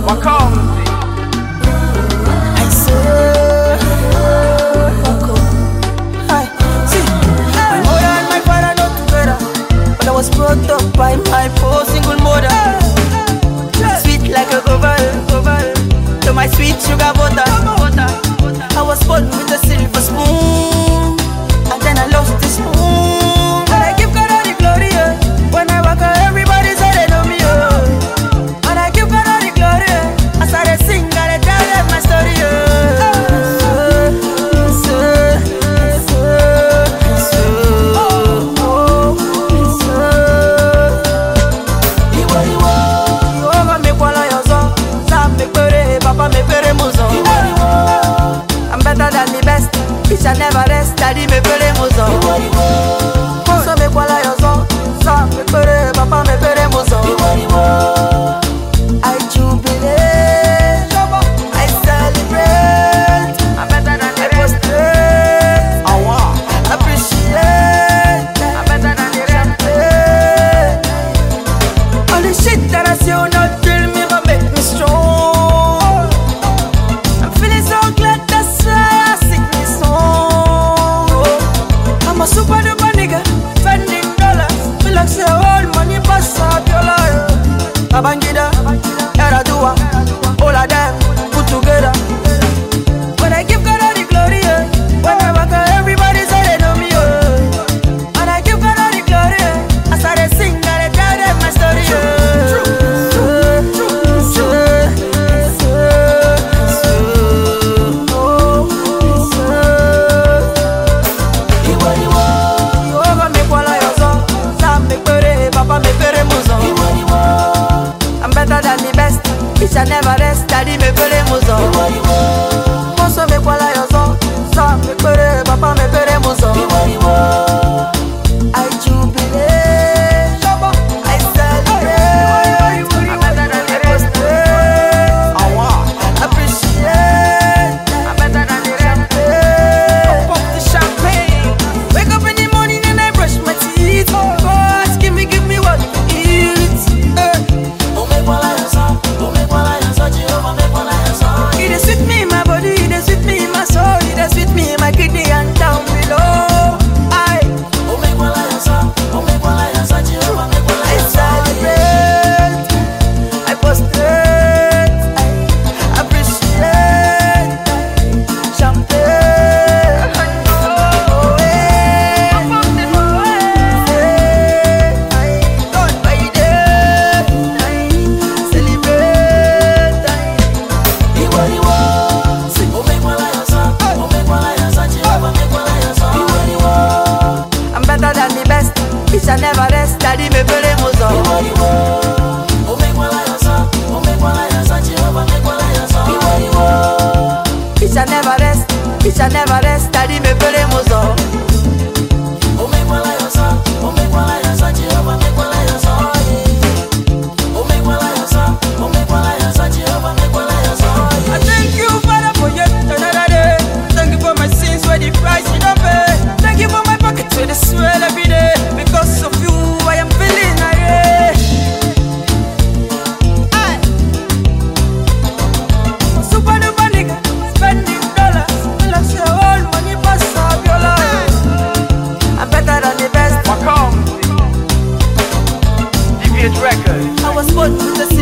I say, hi. See, my mother and my father not together, but I was brought up by my poor single mother. Sweet like a gover, to my sweet sugar butter. I was born with a silver spoon, and then I lost the spoon. But I give God all the glory, yeah. When I walk out, everybody say they know me, yeah. And I give God all the glory, yeah. As I sing, I tell them my story, yeah. I'm better than the best, bitch I never rest, daddy me pere mozo. So me kwala yo so me pere, papa me pere mozo. I jubilate, I celebrate. I'm better than the rest, appreciate. I'm better than the rest. All the shit that I see will not kill me but make me strong. Super duper nigga, spending dollars. Feel like say all money pass up your life. Babangida, Yaradua, all of them put together. When I give God all the glory, yeah. When I walk out, everybody say they know me, yeah. When I give God all the glory, yeah. As I sing, I tell them my story, yeah. I'm better than the best, bitch I never rest, daddy me pere mozo. Mozo me kwala yo so me pere, papa me pere mozo. I jubilate, I celebrate. I'm better than the rest, appreciate. I'm better than the rest. Pop the champagne, wake up in the morning and I brush my teeth. God, give me what to eat. It is with me in my body, it is with me in my soul, it is with me in my kidney and down below. I celebrate, I prostrate, I appreciate champagne. God by day, celebrate. I'm better than the best, bitch I never rest, daddy me pere mozo. Bitch I never rest, bitch I never rest, daddy me pere mozo. I thank you, Father, for yet another day. Thank you for my sins, where the price you don't pay. Thank you for my pocket, where the swell every day. Because of you, I am feeling irate. Super duper nigga, spending dollars. Feel like say all money pass up your life. I'm better than the best. Welcome, DVH Records. I was born with the